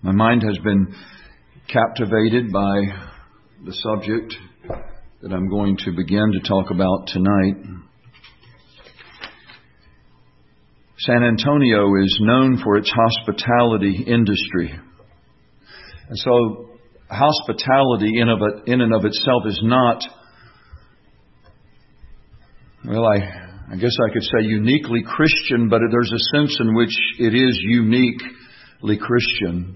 My mind has been captivated by the subject that I'm going to begin to talk about tonight. San Antonio is known for its hospitality industry. And so hospitality in and of itself is not, well, I guess I could say uniquely Christian, but there's a sense in which it is uniquely Christian.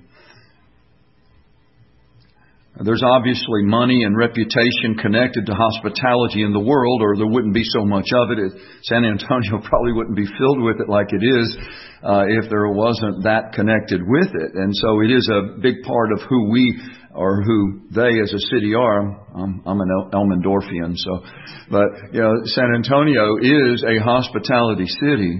There's obviously money and reputation connected to hospitality in the world, or there wouldn't be so much of it. San Antonio probably wouldn't be filled with it like it is if there wasn't that connected with it. And so it is a big part of who we or who they as a city are. I'm an Elmendorfian, but San Antonio is a hospitality city.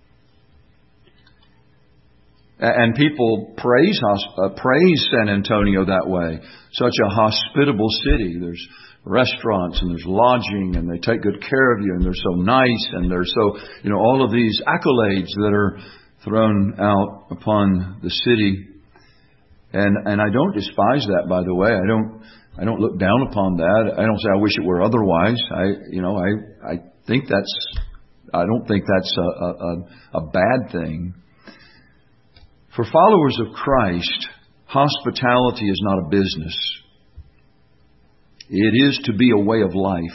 And people praise San Antonio that way. Such a hospitable city. There's restaurants and there's lodging and they take good care of you and they're so nice and they're so, all of these accolades that are thrown out upon the city. And I don't despise that, by the way. I don't look down upon that. I don't say I wish it were otherwise. I don't think that's a bad thing. For followers of Christ, hospitality is not a business. It is to be a way of life.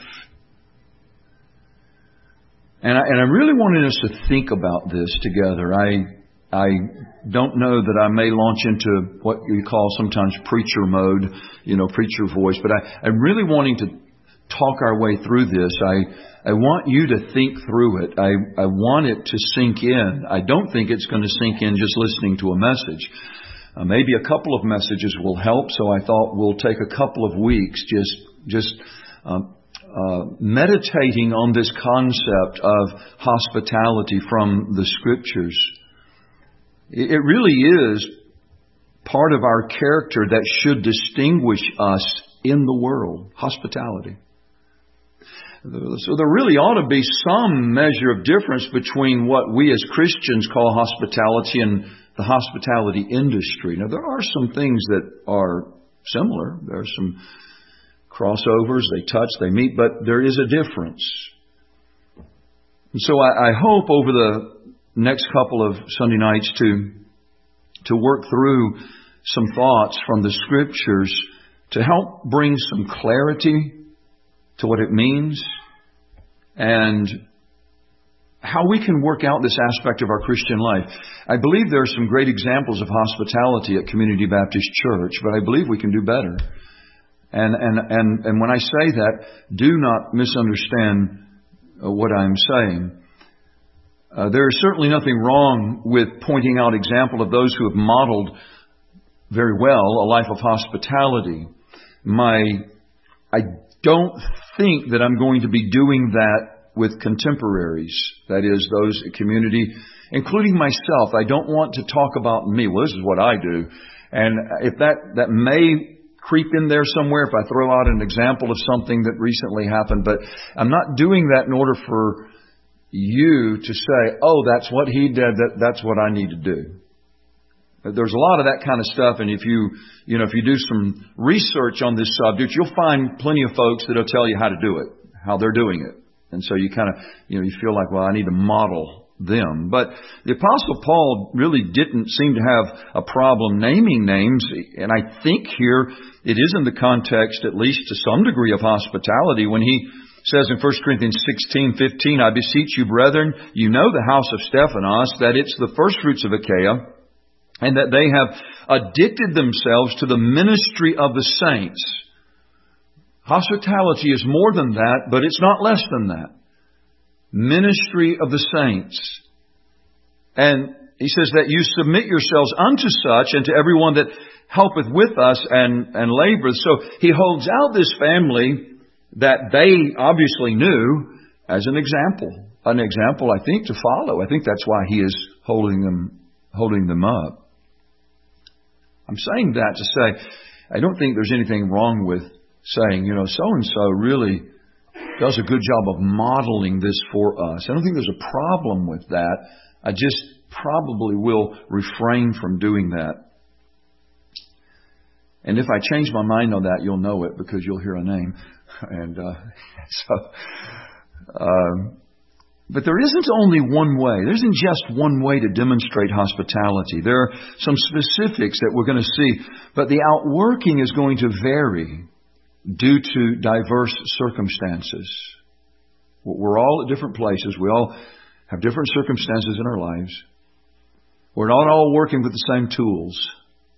And I'm really wanting us to think about this together. I don't know that I may launch into what you call sometimes preacher mode, preacher voice, but I'm really wanting to talk our way through this. I want you to think through it. I want it to sink in. I don't think it's going to sink in just listening to a message. Maybe a couple of messages will help, so I thought we'll take a couple of weeks just meditating on this concept of hospitality from the Scriptures. It really is part of our character that should distinguish us in the world. Hospitality. So there really ought to be some measure of difference between what we as Christians call hospitality and the hospitality industry. Now, there are some things that are similar. There are some crossovers. They touch, they meet, but there is a difference. And so I hope over the next couple of Sunday nights to work through some thoughts from the Scriptures to help bring some clarity to what it means and how we can work out this aspect of our Christian life. I believe there are some great examples of hospitality at Community Baptist Church, but I believe we can do better. And when I say that, do not misunderstand what I'm saying. There is certainly nothing wrong with pointing out example of those who have modeled very well a life of hospitality. I don't think that I'm going to be doing that with contemporaries, that is, those at Community, including myself. I don't want to talk about me. Well, this is what I do. And if that may creep in there somewhere if I throw out an example of something that recently happened, but I'm not doing that in order for you to say, oh, that's what he did, that's what I need to do. There's a lot of that kind of stuff, and if you do some research on this subject, you'll find plenty of folks that'll tell you how to do it, how they're doing it. And so you kind of, you feel like, well, I need to model them. But the Apostle Paul really didn't seem to have a problem naming names, and I think here it is in the context, at least to some degree, of hospitality when he says in 1 Corinthians 16:15, I beseech you, brethren, you know the house of Stephanas, that it's the first fruits of Achaia, and that they have addicted themselves to the ministry of the saints. Hospitality is more than that, but it's not less than that. Ministry of the saints. And he says that you submit yourselves unto such and to everyone that helpeth with us and laboreth. So he holds out this family that they obviously knew as an example. An example, I think, to follow. I think that's why he is holding them up. I'm saying that to say, I don't think there's anything wrong with saying, so-and-so really does a good job of modeling this for us. I don't think there's a problem with that. I just probably will refrain from doing that. And if I change my mind on that, you'll know it because you'll hear a name. And but there isn't only one way. There isn't just one way to demonstrate hospitality. There are some specifics that we're going to see. But the outworking is going to vary due to diverse circumstances. We're all at different places. We all have different circumstances in our lives. We're not all working with the same tools.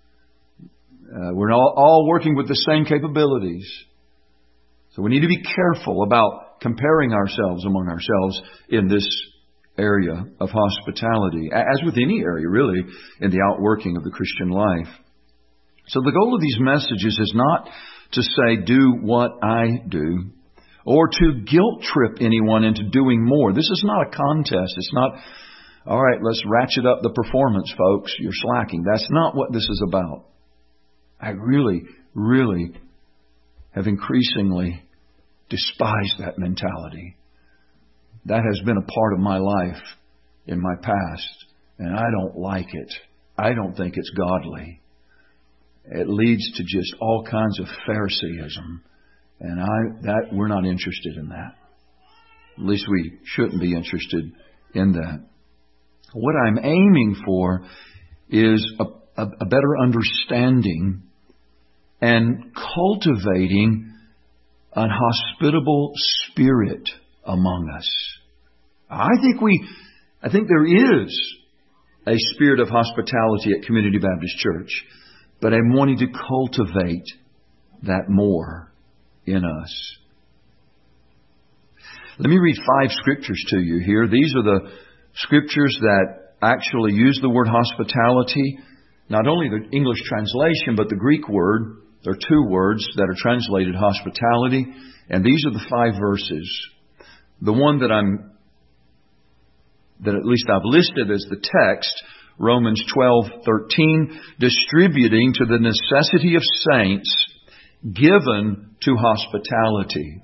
We're not all working with the same capabilities. So we need to be careful about comparing ourselves among ourselves in this area of hospitality, as with any area, really, in the outworking of the Christian life. So the goal of these messages is not to say, do what I do, or to guilt trip anyone into doing more. This is not a contest. It's not, all right, let's ratchet up the performance, folks. You're slacking. That's not what this is about. I really, really have increasingly despised that mentality. That has been a part of my life in my past, and I don't like it. I don't think it's godly. It leads to just all kinds of Phariseeism, and we're not interested in that. At least we shouldn't be interested in that. What I'm aiming for is a better understanding and cultivating an hospitable spirit among us. I think there is a spirit of hospitality at Community Baptist Church, but I'm wanting to cultivate that more in us. Let me read 5 scriptures to you here. These are the scriptures that actually use the word hospitality. Not only the English translation, but the Greek word. There are 2 words that are translated hospitality. And these are the 5 verses. The one that at least I've listed as the text, Romans 12:13, distributing to the necessity of saints, given to hospitality.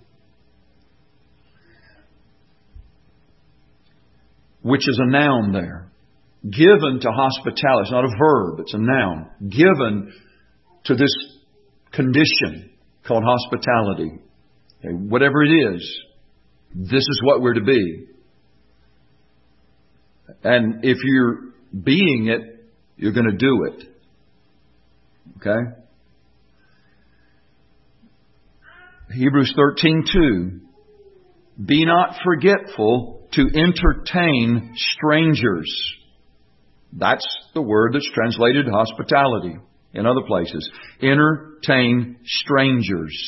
Which is a noun there. Given to hospitality. It's not a verb, it's a noun. Given to this condition called hospitality. Okay, whatever it is, this is what we're to be. And if you're being it, you're going to do it. Okay? Hebrews 13:2. Be not forgetful to entertain strangers. That's the word that's translated hospitality in other places. Entertain strangers.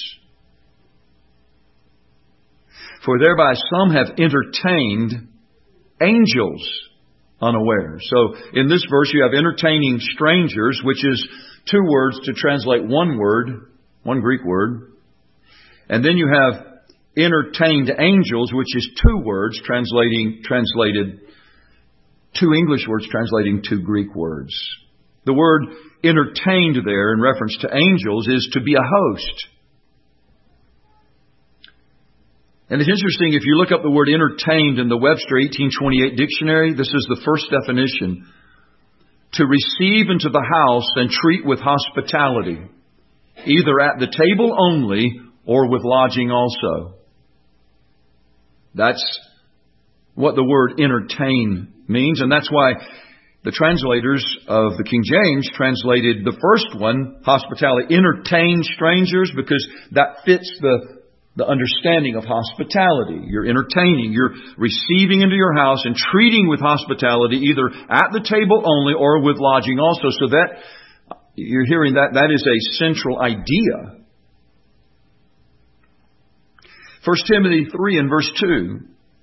For thereby some have entertained angels unaware. So in this verse you have entertaining strangers, which is 2 words to translate one word, one Greek word. And then you have entertained angels, which is 2 words translated 2 English words translating 2 Greek words. The word entertained there in reference to angels is to be a host. And it's interesting, if you look up the word entertained in the Webster 1828 dictionary, this is the first definition. To receive into the house and treat with hospitality, either at the table only or with lodging also. That's what the word entertain means, and that's why the translators of the King James translated the first one, hospitality, entertain strangers, because that fits the understanding of hospitality. You're entertaining, you're receiving into your house and treating with hospitality either at the table only or with lodging also. So that, you're hearing that is a central idea. 1 Timothy 3 and verse 2.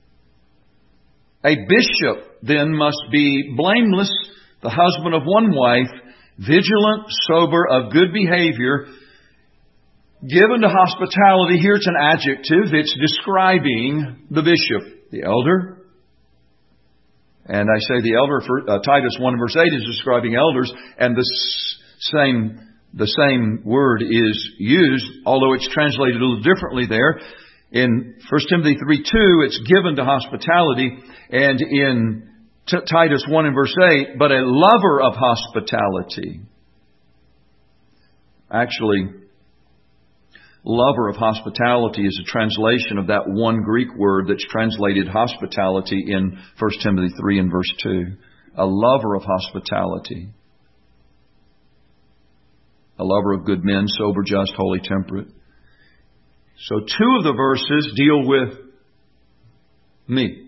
A bishop then must be blameless, the husband of one wife, vigilant, sober, of good behavior, given to hospitality. Here it's an adjective. It's describing the bishop, the elder. And I say the elder, Titus 1 verse 8 is describing elders, and the same word is used, although it's translated a little differently there. In 1 Timothy 3:2, it's given to hospitality, and in Titus 1 and verse 8, but a lover of hospitality. Actually, lover of hospitality is a translation of that one Greek word that's translated hospitality in 1 Timothy 3 and verse 2. A lover of hospitality. A lover of good men, sober, just, holy, temperate. So 2 of the verses deal with me.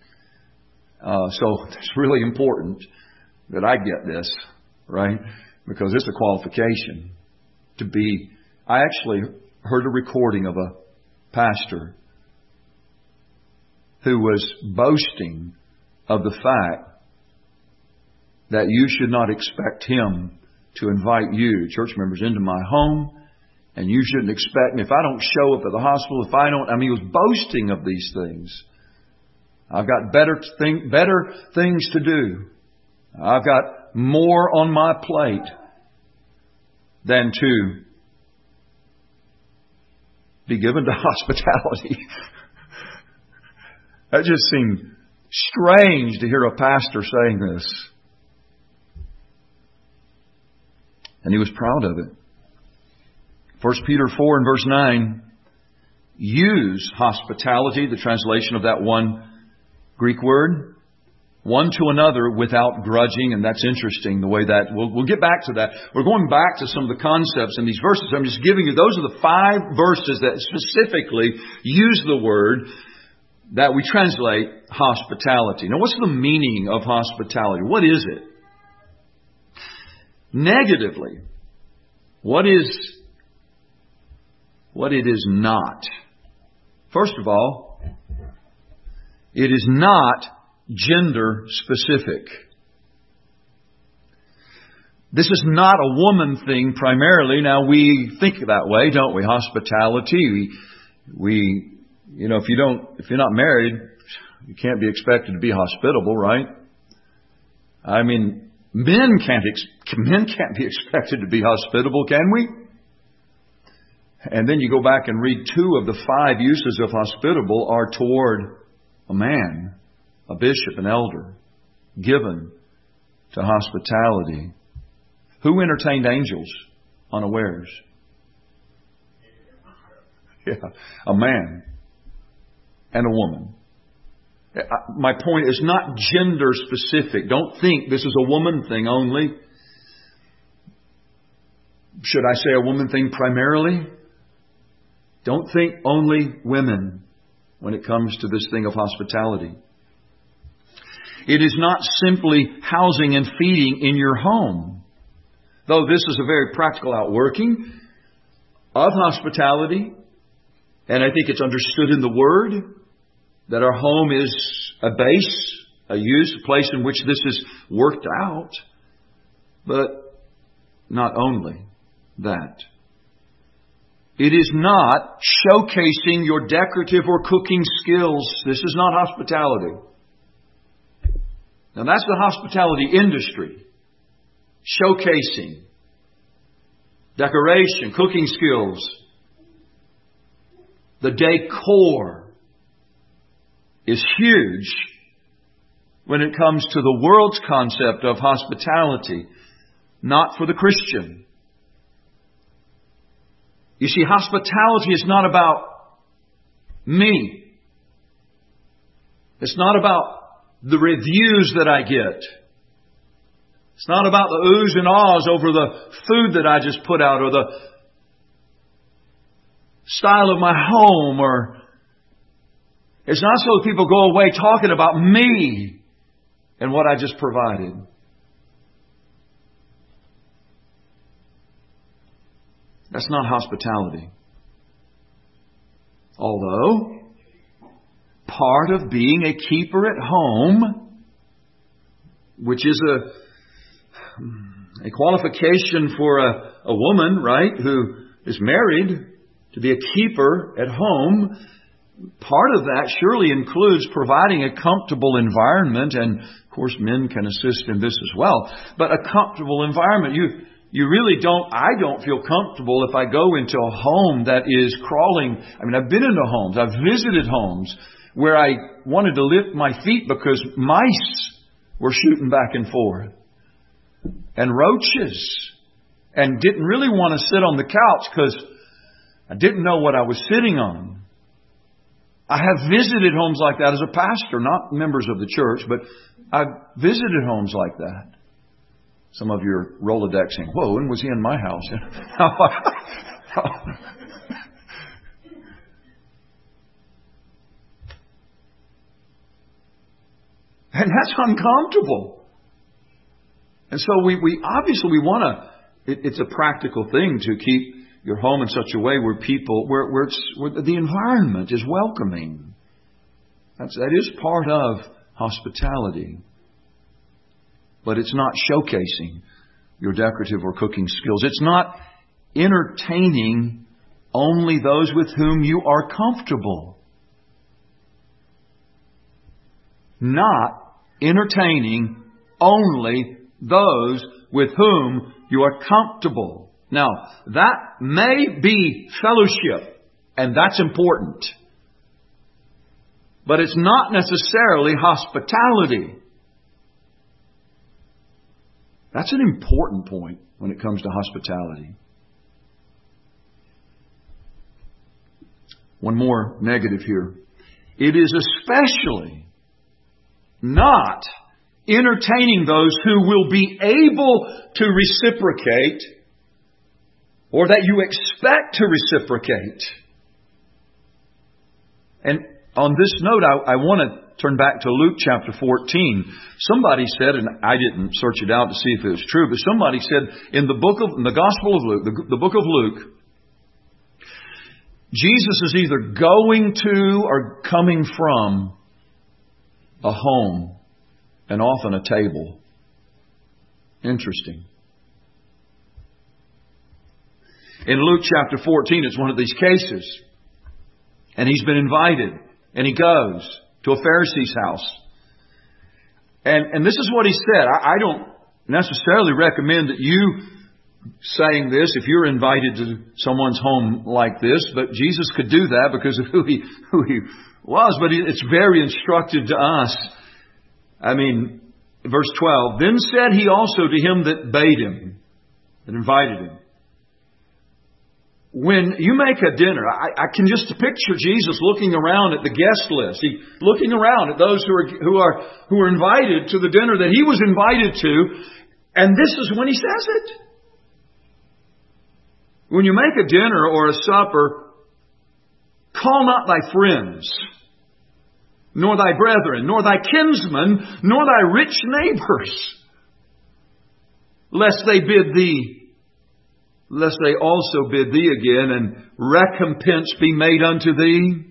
So it's really important that I get this, right? Because it's a qualification to be. I actually heard a recording of a pastor who was boasting of the fact that you should not expect him to invite you, church members, into my home, and you shouldn't expect me if I don't show up at the hospital, he was boasting of these things. I've got better things to do. I've got more on my plate than to be given to hospitality. That just seemed strange to hear a pastor saying this. And he was proud of it. 1 Peter 4 and verse 9, use hospitality, the translation of that one Greek word, one to another without grudging. And that's interesting, the way that, we'll get back to that. We're going back to some of the concepts in these verses. I'm just giving you, those are the 5 verses that specifically use the word that we translate hospitality. Now, what's the meaning of hospitality? What is it? Negatively, what it is not. First of all, it is not gender specific. This is not a woman thing primarily. Now we think that way, don't we? Hospitality. If you're not married, you can't be expected to be hospitable, right? I mean, men can't be expected to be hospitable, can we? And then you go back and read 2 of the 5 uses of hospitable are toward a man, a bishop, an elder, given to hospitality. Who entertained angels unawares? Yeah, a man and a woman. My point is not gender specific. Don't think this is a woman thing only. Should I say a woman thing primarily? Don't think only women when it comes to this thing of hospitality. It is not simply housing and feeding in your home. Though this is a very practical outworking of hospitality, and I think it's understood in the Word that our home is a base, a use, a place in which this is worked out. But not only that. It is not showcasing your decorative or cooking skills. This is not hospitality. Now that's the hospitality industry. Showcasing, decoration, cooking skills. The decor is huge when it comes to the world's concept of hospitality, not for the Christian. You see, hospitality is not about me. It's not about the reviews that I get. It's not about the oohs and ahs over the food that I just put out or the style of my home, or it's not so people go away talking about me and what I just provided. That's not hospitality. Although, part of being a keeper at home, which is a qualification for a woman, right, who is married, to be a keeper at home, part of that surely includes providing a comfortable environment, and of course men can assist in this as well, but a comfortable environment. You really I don't feel comfortable if I go into a home that is crawling. I mean, I've been into homes, I've visited homes where I wanted to lift my feet because mice were shooting back and forth, and roaches, and didn't really want to sit on the couch because I didn't know what I was sitting on. I have visited homes like that as a pastor, not members of the church, but I've visited homes like that. Some of you are Rolodexing. Whoa, when was he in my house? And that's uncomfortable. And so we obviously want to, it's a practical thing to keep your home in such a way where people, where the environment is welcoming. That is part of hospitality. But it's not showcasing your decorative or cooking skills. It's not entertaining only those with whom you are comfortable. Not entertaining only those with whom you are comfortable. Now, that may be fellowship, and that's important. But it's not necessarily hospitality. That's an important point when it comes to hospitality. One more negative here. It is especially not entertaining those who will be able to reciprocate or that you expect to reciprocate. And on this note, I want to turn back to Luke chapter 14. Somebody said, and I didn't search it out to see if it was true, but somebody said in the Gospel of Luke, the book of Luke, Jesus is either going to or coming from a home and often a table. Interesting. In Luke chapter 14, it's one of these cases. And he's been invited. And he goes to a Pharisee's house. And this is what he said. I don't necessarily recommend that you saying this if you're invited to someone's home like this. But Jesus could do that because of who he was. But it's very instructive to us. I mean, verse 12. Then said he also to him that bade him, that invited him. When you make a dinner, I can just picture Jesus looking around at the guest list. Looking around at those who are invited to the dinner that he was invited to, and this is when he says it. When you make a dinner or a supper, call not thy friends, nor thy brethren, nor thy kinsmen, nor thy rich neighbors, lest they also bid thee again, and recompense be made unto thee.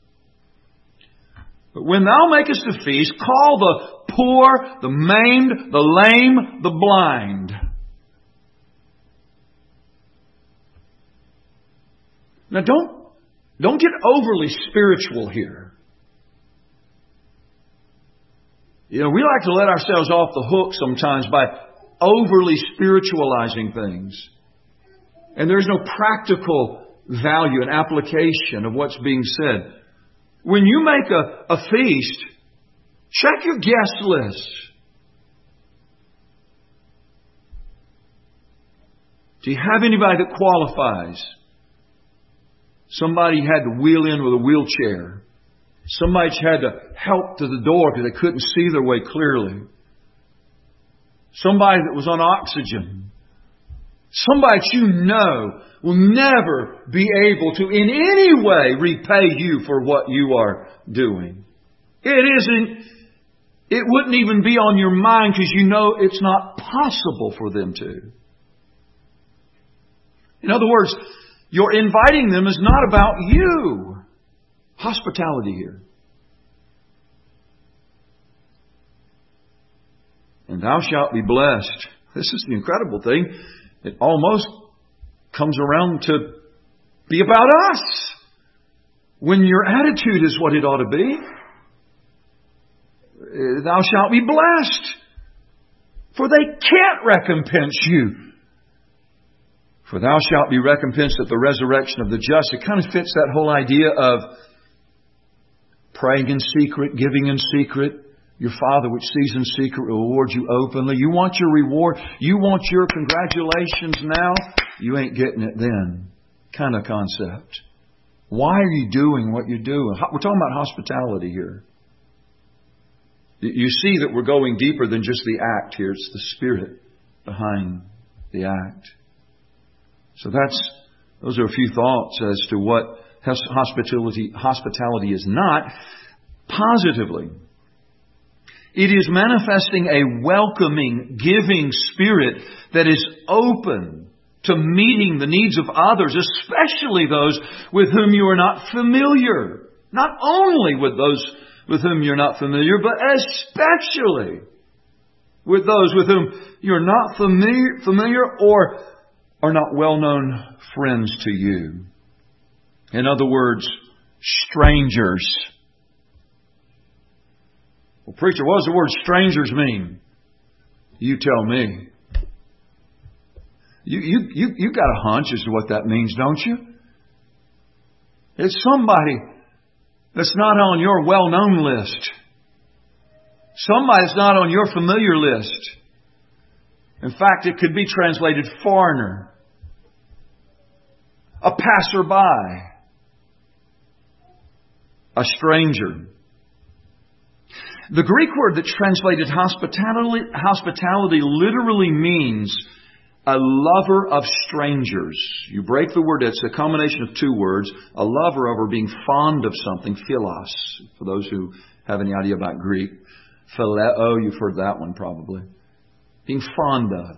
But when thou makest a feast, call the poor, the maimed, the lame, the blind. Now don't get overly spiritual here. You know, we like to let ourselves off the hook sometimes by overly spiritualizing things. And there's no practical value and application of what's being said. When you make a feast, check your guest list. Do you have anybody that qualifies? Somebody had to wheel in with a wheelchair. Somebody had to help to the door because they couldn't see their way clearly. Somebody that was on oxygen. Somebody that you know will never be able to in any way repay you for what you are doing. It wouldn't even be on your mind because you know it's not possible for them to. In other words, your inviting them is not about you. Hospitality here. And thou shalt be blessed. This is the incredible thing. It almost comes around to be about us. When your attitude is what it ought to be. Thou shalt be blessed. For they can't recompense you. For thou shalt be recompensed at the resurrection of the just. It kind of fits that whole idea of praying in secret, giving in secret, Your Father which sees in secret will reward you openly. You want your reward? You want your congratulations now? You ain't getting it then. Kind of concept. Why are you doing what you're doing? We're talking about hospitality here. You see that we're going deeper than just the act here. It's the spirit behind the act. So those are a few thoughts as to what hospitality is not. Positively, it is manifesting a welcoming, giving spirit that is open to meeting the needs of others, especially those with whom you are not familiar. Not only with those with whom you're not familiar, but especially with those with whom you're not familiar or are not well-known friends to you. In other words, strangers. Well, preacher, what does the word strangers mean? You tell me. You got a hunch as to what that means, don't you? It's somebody that's not on your well-known list. Somebody that's not on your familiar list. In fact, it could be translated foreigner. A passerby. A stranger. The Greek word that's translated hospitality literally means a lover of strangers. You break the word, it's a combination of two words. A lover of or being fond of something, philos. For those who have any idea about Greek. Phileo, you've heard that one probably. Being fond of.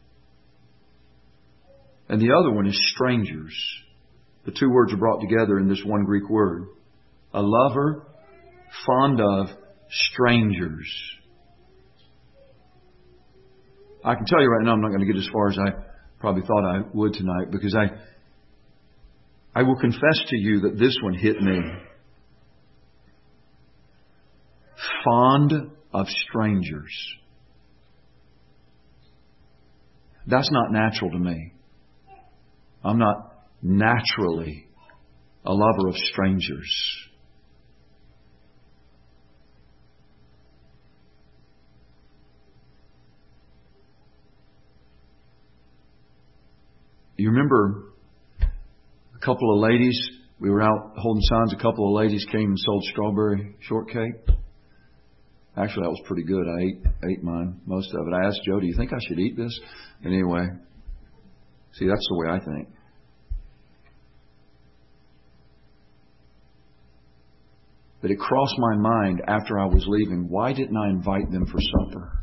And the other one is strangers. The two words are brought together in this one Greek word. A lover, fond of, strangers. I can tell you right now, I'm not going to get as far as I probably thought I would tonight, because I will confess to you that this one hit me. Fond of strangers. That's not natural to me. I'm not naturally a lover of strangers. You remember a couple of ladies, we were out holding signs, a couple of ladies came and sold strawberry shortcake. Actually, that was pretty good. I ate mine, most of it. I asked Joe, do you think I should eat this? And anyway, see, that's the way I think. But it crossed my mind after I was leaving, why didn't I invite them for supper?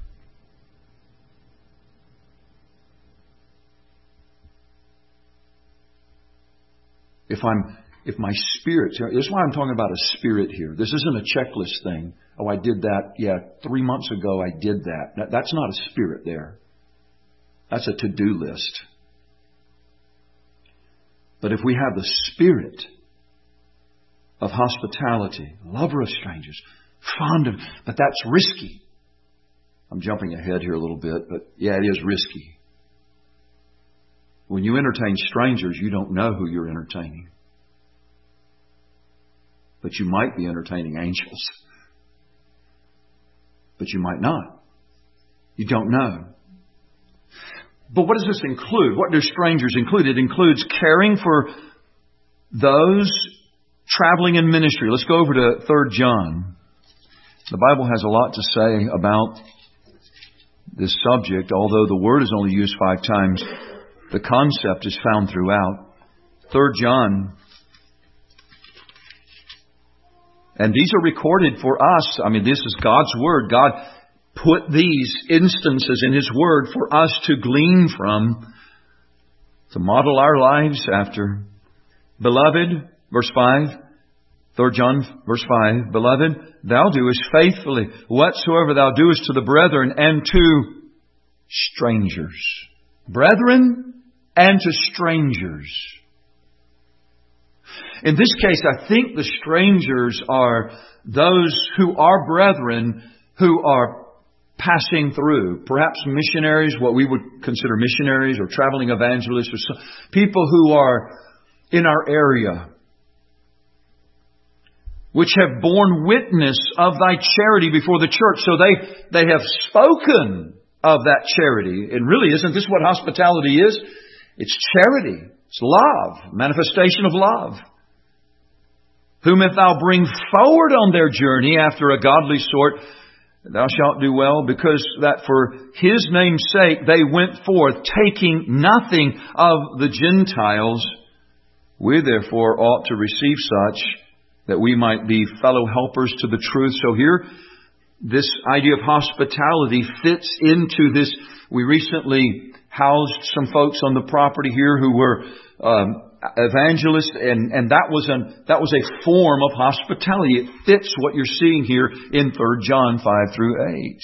If my spirit, this is why I'm talking about a spirit here. This isn't a checklist thing. Oh, I did that. Yeah, 3 months ago I did that. That's not a spirit there. That's a to-do list. But if we have the spirit of hospitality, lover of strangers, fond of, but that's risky. I'm jumping ahead here a little bit, but yeah, it is risky. When you entertain strangers, you don't know who you're entertaining. But you might be entertaining angels. But you might not. You don't know. But what does this include? What do strangers include? It includes caring for those traveling in ministry. Let's go over to 3 John. The Bible has a lot to say about this subject, although the word is only used 5 times. The concept is found throughout. 3 John. And these are recorded for us. I mean, this is God's Word. God put these instances in His Word for us to glean from, to model our lives after. Beloved, verse 5, 3 John, verse 5, Beloved, thou doest faithfully whatsoever thou doest to the brethren and to strangers. Brethren and to strangers. In this case, I think the strangers are those who are brethren who are passing through. Perhaps missionaries, what we would consider missionaries or traveling evangelists, or people who are in our area. which have borne witness of Thy charity before the church. So they have spoken of that charity. And really, isn't this what hospitality is? It's charity. It's love. Manifestation of love. Whom if Thou bring forward on their journey after a godly sort, Thou shalt do well, because that for His name's sake they went forth, taking nothing of the Gentiles. We therefore ought to receive such, that we might be fellow helpers to the truth. So here, this idea of hospitality fits into this. We recently housed some folks on the property here who were evangelists, and that was a form of hospitality. It fits what you're seeing here in 3 John 5 through 8.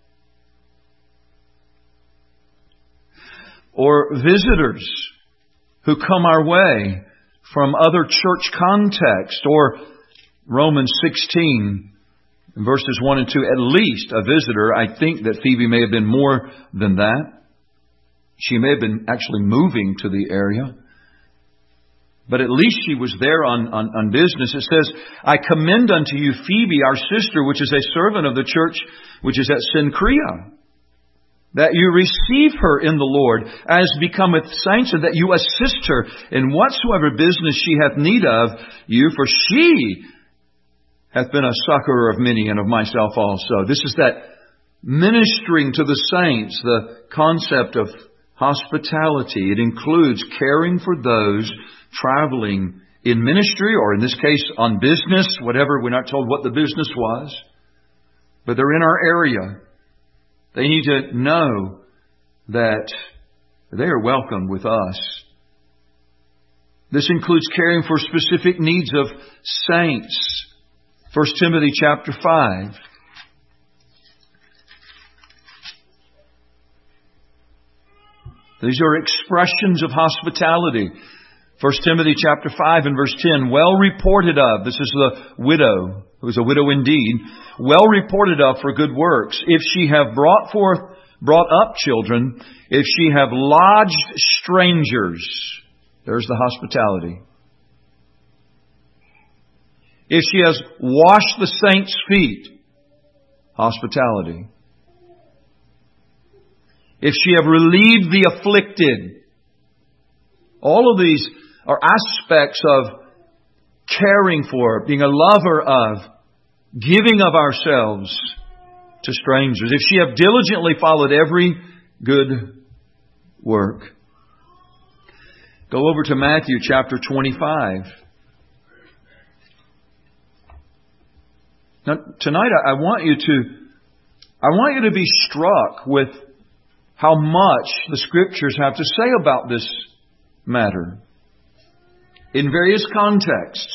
Or visitors who come our way from other church context, or Romans 16, verses 1 and 2, at least a visitor. I think that Phoebe may have been more than that. She may have been actually moving to the area. But at least she was there on business. It says, I commend unto you Phoebe, our sister, which is a servant of the church, which is at Cenchrea, that you receive her in the Lord, as becometh saints, and that you assist her in whatsoever business she hath need of you, for she hath been a succorer of many, and of myself also. This is that ministering to the saints, the concept of hospitality. It includes caring for those traveling in ministry, or in this case on business, whatever. We're not told what the business was, but they're in our area. They need to know that they are welcome with us. This includes caring for specific needs of saints. 1 Timothy chapter 5. These are expressions of hospitality. 1 Timothy chapter 5 and verse 10, well reported of, this is the widow, who is a widow indeed, well reported of for good works, if she have brought up children, if she have lodged strangers. There's the hospitality. If she has washed the saints' feet, hospitality. If she have relieved the afflicted. All of these are aspects of caring for, being a lover of, giving of ourselves to strangers. If she have diligently followed every good work. Go over to Matthew chapter 25. Now, tonight I want you to be struck with how much the Scriptures have to say about this matter in various contexts.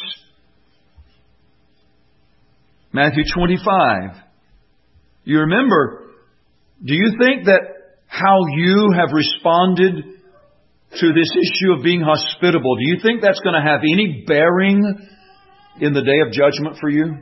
Matthew 25. You remember, do you think that how you have responded to this issue of being hospitable, do you think that's going to have any bearing in the day of judgment for you?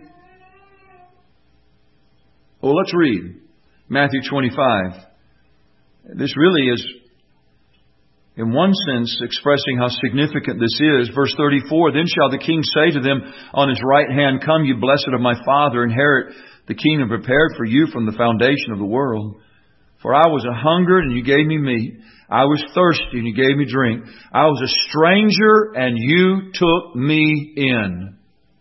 Well, let's read Matthew 25. This really is, in one sense, expressing how significant this is. Verse 34, then shall the king say to them on his right hand, come, you blessed of my Father, inherit the kingdom prepared for you from the foundation of the world. For I was a hungered, and you gave me meat. I was thirsty, and you gave me drink. I was a stranger, and you took me in.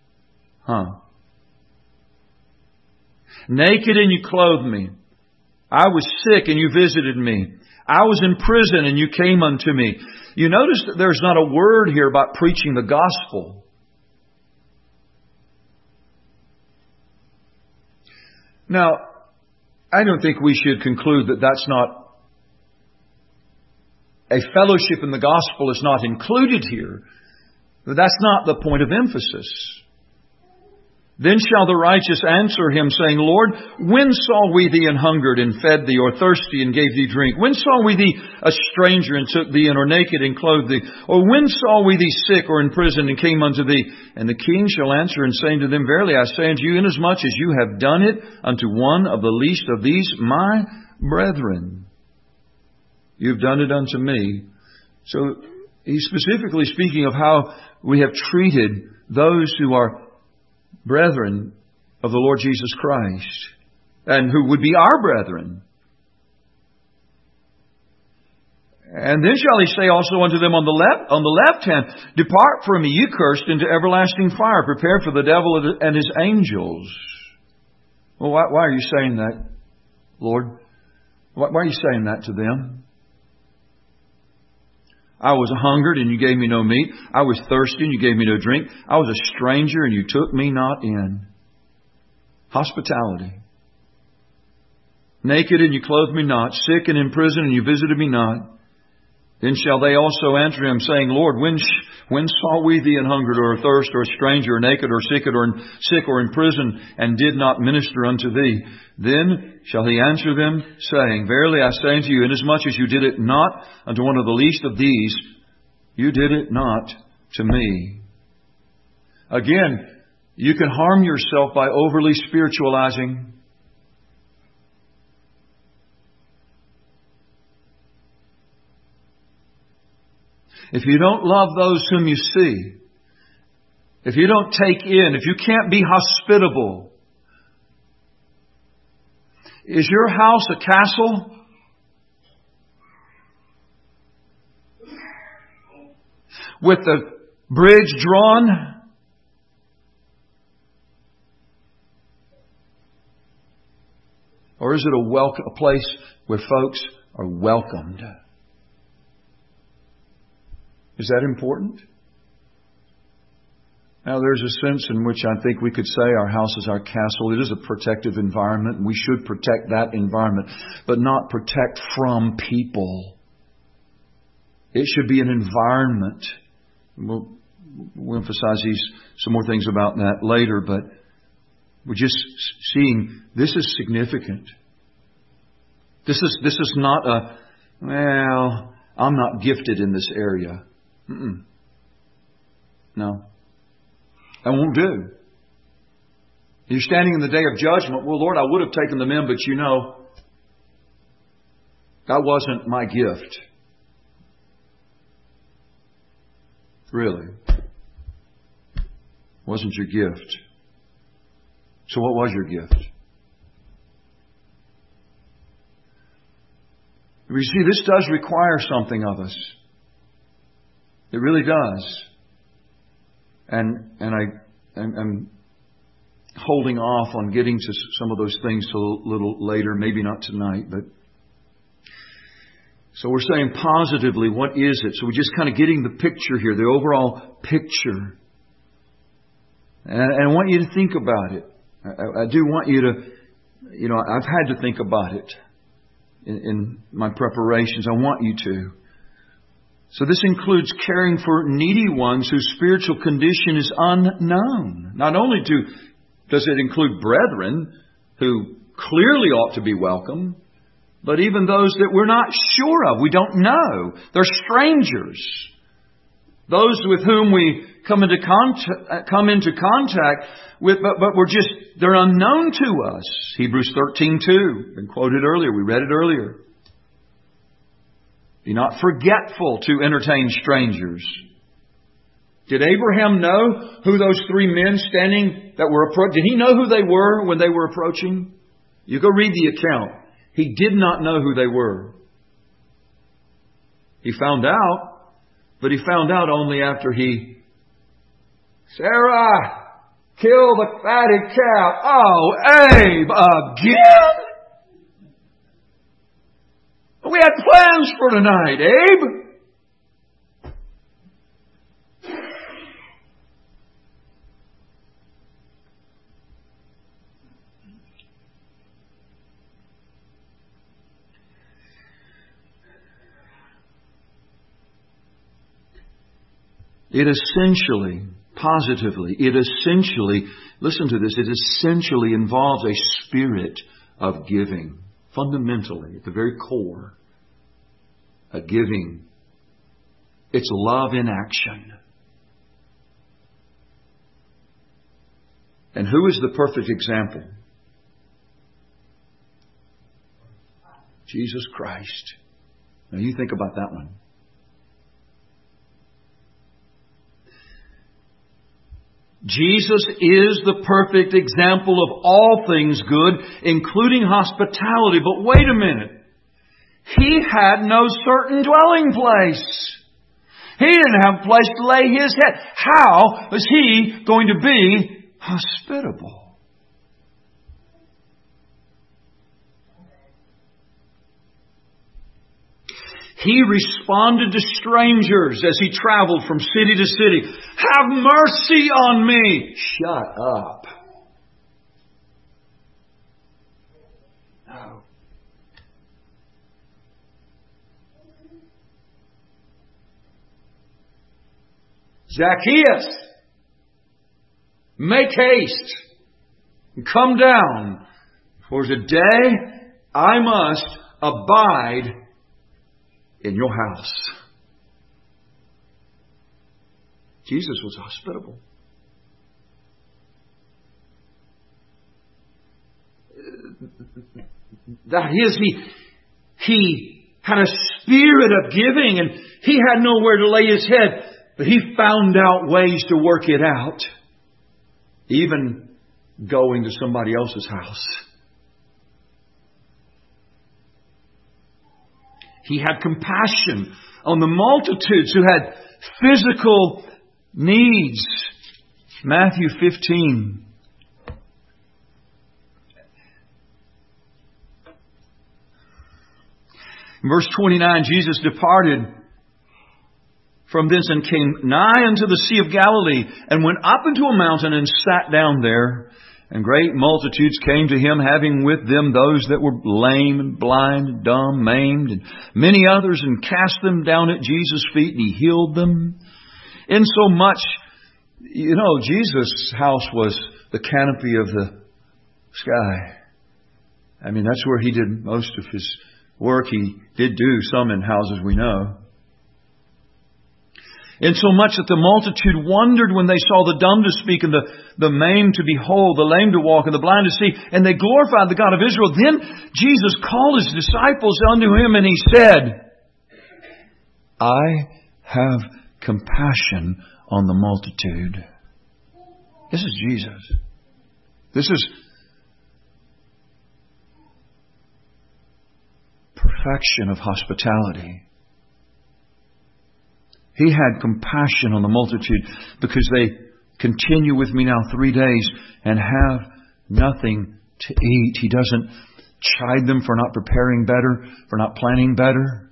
Naked, and you clothed me. I was sick, and you visited me. I was in prison, and you came unto me. You notice that there's not a word here about preaching the gospel. Now, I don't think we should conclude that that's not a fellowship in the gospel is not included here. But that's not the point of emphasis. Then shall the righteous answer him, saying, Lord, when saw we thee an hungered and fed thee, or thirsty and gave thee drink? When saw we thee a stranger and took thee in, or naked and clothed thee? Or when saw we thee sick or in prison and came unto thee? And the king shall answer and say unto them, verily I say unto you, inasmuch as you have done it unto one of the least of these my brethren, you've done it unto me. So he's specifically speaking of how we have treated those who are brethren of the Lord Jesus Christ, and who would be our brethren. And then shall He say also unto them on the left hand, Depart from me, ye cursed, into everlasting fire, prepared for the devil and his angels. Well, why are you saying that, Lord? Why are you saying that to them? I was hungered, and you gave me no meat. I was thirsty, and you gave me no drink. I was a stranger, and you took me not in. Hospitality. Naked, and you clothed me not. Sick and in prison, and you visited me not. Then shall they also answer Him, saying, Lord, when saw we Thee an hungered, or athirst, or a stranger, or naked, or sick, or in prison, and did not minister unto Thee? Then shall He answer them, saying, Verily I say unto you, inasmuch as you did it not unto one of the least of these, you did it not to me. Again, you can harm yourself by overly spiritualizing. If you don't love those whom you see, if you don't take in, if you can't be hospitable, is your house a castle? With the bridge drawn? Or is it a place where folks are welcomed? Is that important? Now, there's a sense in which I think we could say our house is our castle. It is a protective environment, and we should protect that environment, but not protect from people. It should be an environment. We'll emphasize some more things about that later, but we're just seeing this is significant. This is not I'm not gifted in this area. No. That won't do. You're standing in the day of judgment. Well, Lord, I would have taken them in, but that wasn't my gift. Really. Wasn't your gift. So what was your gift? You see, this does require something of us. It really does. And I'm holding off on getting to some of those things a little later, maybe not tonight, but so we're saying positively, what is it? So we're just kind of getting the picture here, the overall picture. And I want you to think about it. I do want you to, I've had to think about it in my preparations. I want you to. So this includes caring for needy ones whose spiritual condition is unknown. Not only does it include brethren who clearly ought to be welcome, but even those that we're not sure of. We don't know. They're strangers. Those with whom we come into contact with, but they're unknown to us. Hebrews 13:2, been quoted earlier. We read it earlier. Be not forgetful to entertain strangers. Did Abraham know who those three men standing that were approaching? Did he know who they were when they were approaching? You go read the account. He did not know who they were. He found out, but he found out only after Sarah, kill the fatted calf. Oh, Abe, again? We had plans for tonight, Abe. It essentially, positively, listen to this, it essentially involves a spirit of giving. Fundamentally, at the very core, a giving. It's love in action. And who is the perfect example? Jesus Christ. Now you think about that one. Jesus is the perfect example of all things good, including hospitality. But wait a minute. He had no certain dwelling place. He didn't have a place to lay His head. How was He going to be hospitable? He responded to strangers as He traveled from city to city. Have mercy on me! Shut up. No. Zacchaeus, make haste and come down, for today I must abide in your house. Jesus was hospitable. That is, he had a spirit of giving, and he had nowhere to lay his head, but he found out ways to work it out, even going to somebody else's house. He had compassion on the multitudes who had physical needs. Matthew 15. In verse 29, Jesus departed from thence and came nigh unto the Sea of Galilee, and went up into a mountain and sat down there. And great multitudes came to Him, having with them those that were lame and blind and dumb, maimed, and many others, and cast them down at Jesus' feet, and He healed them. Insomuch, Jesus' house was the canopy of the sky. I mean, that's where He did most of His work. He did do some in houses, we know. Insomuch that the multitude wondered when they saw the dumb to speak, and the maimed to behold, the lame to walk, and the blind to see, and they glorified the God of Israel. Then Jesus called His disciples unto Him, and He said, I have compassion on the multitude. This is Jesus. This is perfection of hospitality. He had compassion on the multitude because they continue with me now 3 days and have nothing to eat. He doesn't chide them for not preparing better, for not planning better.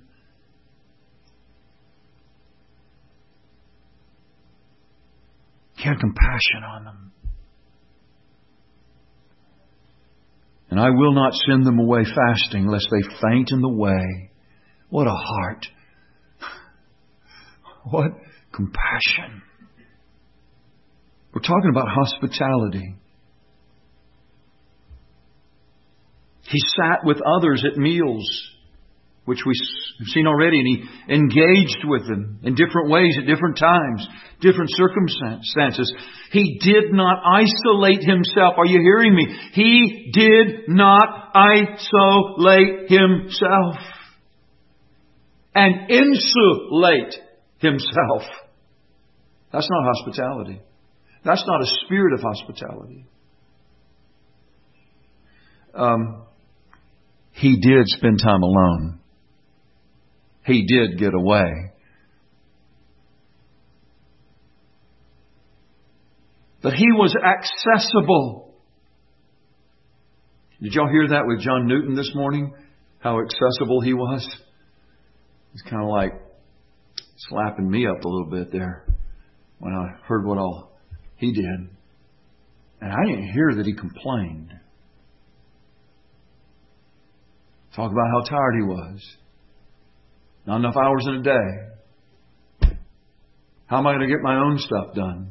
He had compassion on them. And I will not send them away fasting, lest they faint in the way. What a heart. What compassion. We're talking about hospitality. He sat with others at meals, which we've seen already, and He engaged with them in different ways at different times, different circumstances. He did not isolate Himself. Are you hearing me? He did not isolate Himself and insulate Himself. That's not hospitality. That's not a spirit of hospitality. He did spend time alone. He did get away. But He was accessible. Did y'all hear that with John Newton this morning? How accessible he was? It's kind of like slapping me up a little bit there when I heard what all he did. And I didn't hear that he complained. Talk about how tired he was. Not enough hours in a day. How am I going to get my own stuff done?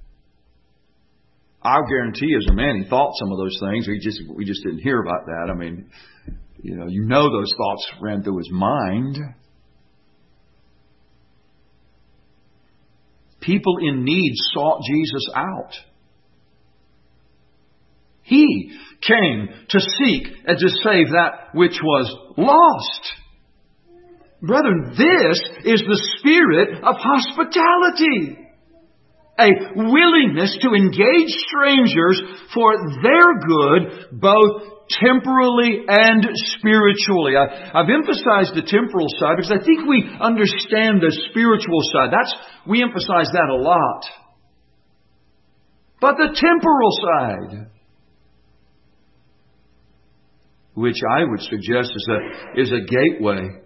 I'll guarantee as a man he thought some of those things. We just didn't hear about that. I mean, you know those thoughts ran through his mind. People in need sought Jesus out. He came to seek and to save that which was lost. Brethren, this is the spirit of hospitality. a willingness to engage strangers for their good, both temporally and spiritually. I've emphasized the temporal side because I think we understand the spiritual side. We emphasize that a lot. But the temporal side, which I would suggest is a gateway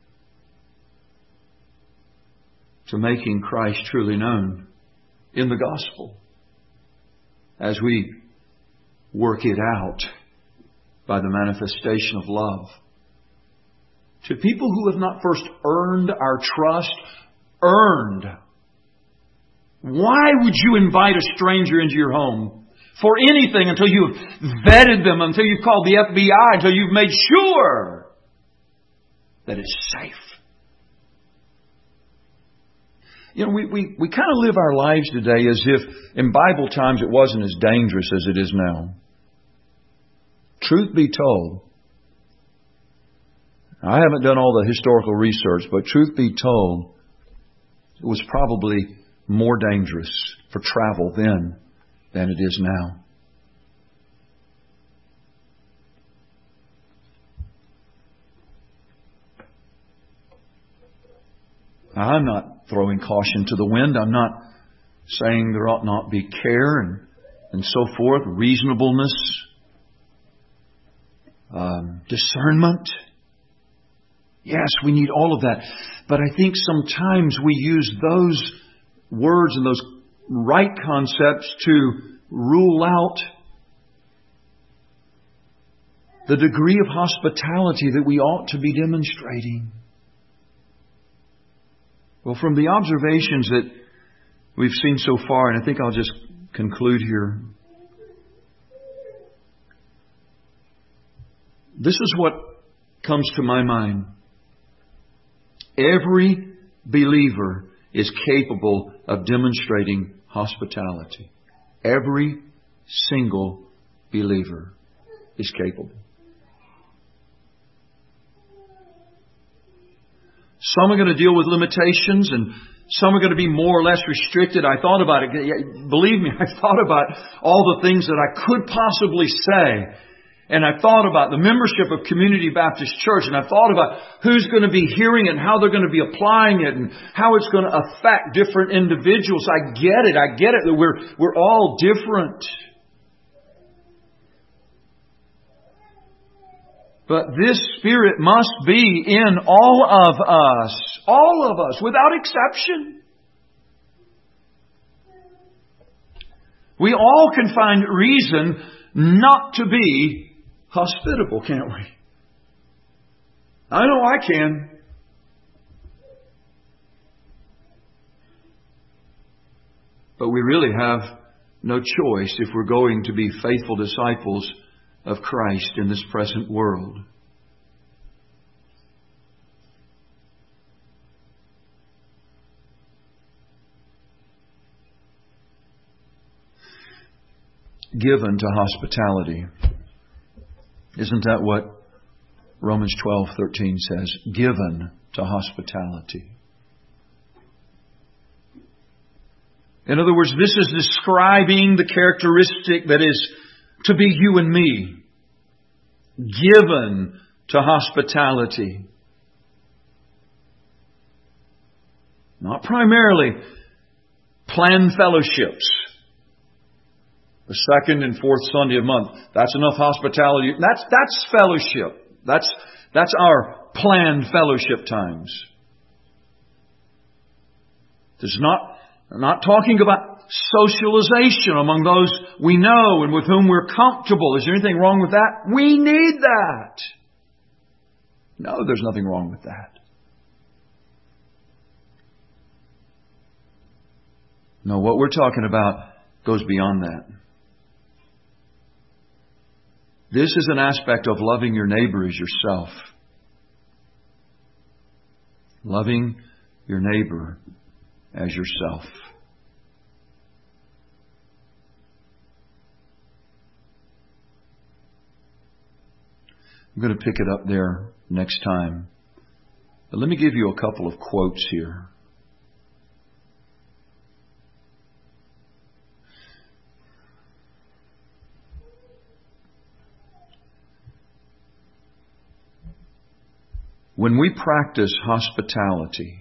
to making Christ truly known in the gospel as we work it out by the manifestation of love. To people who have not first earned our trust, why would you invite a stranger into your home for anything until you've vetted them, until you've called the FBI, until you've made sure that it's safe? You know, we kind of live our lives today as if in Bible times it wasn't as dangerous as it is now. Truth be told, I haven't done all the historical research, but truth be told, it was probably more dangerous for travel then than it is now. I'm not throwing caution to the wind. I'm not saying there ought not be care and so forth, reasonableness, discernment. Yes, we need all of that. But I think sometimes we use those words and those right concepts to rule out the degree of hospitality that we ought to be demonstrating. Well, from the observations that we've seen so far, and I think I'll just conclude here, this is what comes to my mind. Every believer is capable of demonstrating hospitality. Every single believer is capable. Some are going to deal with limitations and some are going to be more or less restricted. I thought about it. Believe me, I thought about all the things that I could possibly say. And I thought about the membership of Community Baptist Church, and I thought about who's going to be hearing it and how they're going to be applying it and how it's going to affect different individuals. I get it that we're all different. But this Spirit must be in all of us, without exception. We all can find reason not to be hospitable, can't we? I know I can. But we really have no choice if we're going to be faithful disciples of Christ in this present world. Given to hospitality. Isn't that what Romans 12:13 says? Given to hospitality. In other words, this is describing the characteristic that is to be you and me. Given to hospitality. Not primarily planned fellowships. The second and fourth Sunday of the month. That's enough hospitality. That's fellowship. That's our planned fellowship times. There's not talking about socialization among those we know and with whom we're comfortable. Is there anything wrong with that? We need that. No, there's nothing wrong with that. No, what we're talking about goes beyond that. This is an aspect of loving your neighbor as yourself. Loving your neighbor as yourself. I'm going to pick it up there next time. But let me give you a couple of quotes here. When we practice hospitality,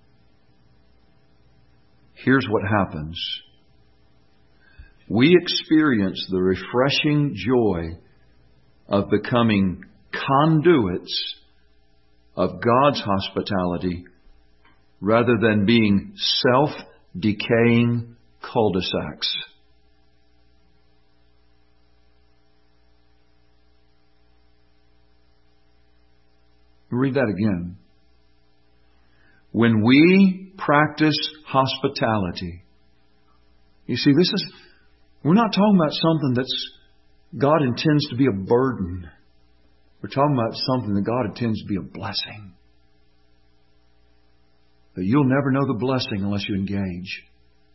here's what happens. We experience the refreshing joy of becoming conduits of God's hospitality rather than being self-decaying cul-de-sacs. Read that again. When we practice hospitality, you see, we're not talking about something that's God intends to be a burden. We're talking about something that God intends to be a blessing. But you'll never know the blessing unless you engage.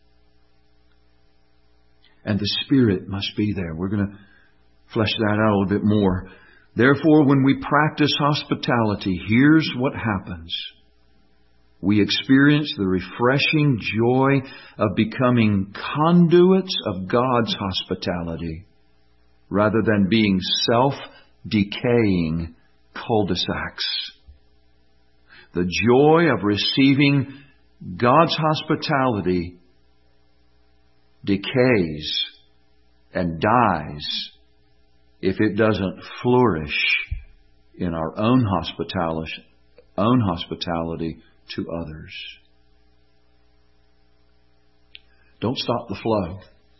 And the Spirit must be there. We're going to flesh that out a little bit more. Therefore, when we practice hospitality, here's what happens. We experience the refreshing joy of becoming conduits of God's hospitality rather than being self-decaying cul-de-sacs. The joy of receiving God's hospitality decays and dies if it doesn't flourish in our own hospitality to others. Don't stop the flow.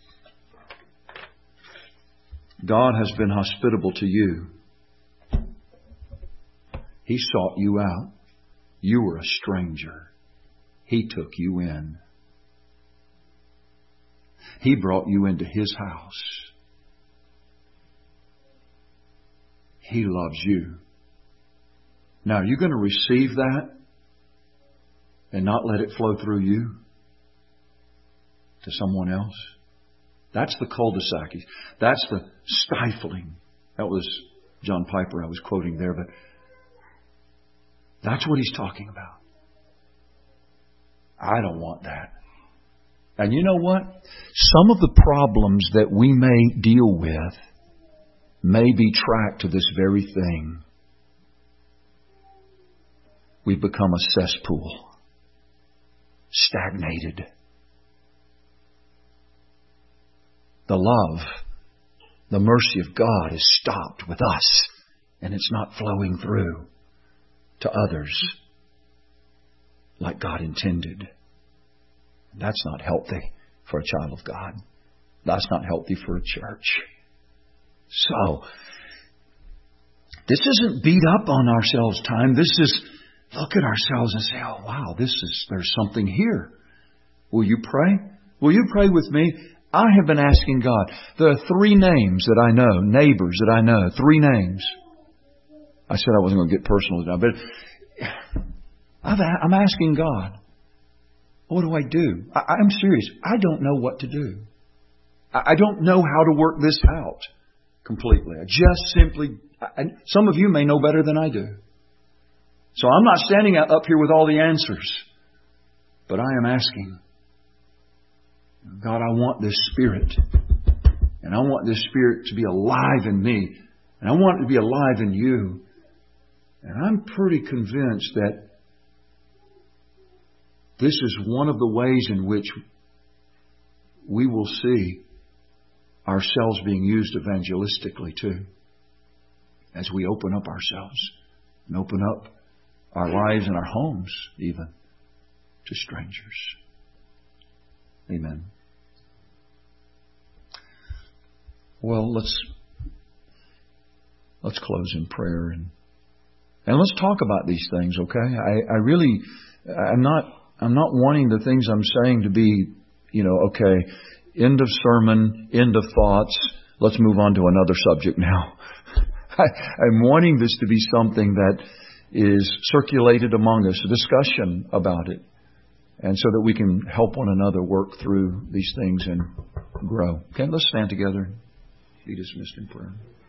God has been hospitable to you. He sought you out. You were a stranger. He took you in. He brought you into His house. He loves you. Now, are you going to receive that and not let it flow through you to someone else? That's the cul-de-sac. That's the stifling. That was John Piper I was quoting there, but that's what he's talking about. I don't want that. And you know what? Some of the problems that we may deal with may be tracked to this very thing. We've become a cesspool. Stagnated. The love, the mercy of God is stopped with us, and it's not flowing through to others like God intended. That's not healthy for a child of God. That's not healthy for a church. So, this isn't beat up on ourselves time. This is look at ourselves and say, oh wow, there's something here. Will you pray? Will you pray with me? I have been asking God. There are 3 names that I know, neighbors that I know, 3 names. I said I wasn't going to get personal now, but I'm asking God, what do I do? I'm serious. I don't know what to do. I don't know how to work this out completely. I just simply, some of you may know better than I do. So I'm not standing up here with all the answers, but I am asking, God, I want this Spirit, and I want this Spirit to be alive in me, and I want it to be alive in you. And I'm pretty convinced that this is one of the ways in which we will see ourselves being used evangelistically too, as we open up ourselves and open up our lives and our homes even to strangers. Amen. Well, let's close in prayer and let's talk about these things, okay? I'm not wanting the things I'm saying to be, okay, end of sermon, end of thoughts. Let's move on to another subject now. I'm wanting this to be something that is circulated among us, a discussion about it, and so that we can help one another work through these things and grow. Okay, let's stand together and be dismissed in prayer.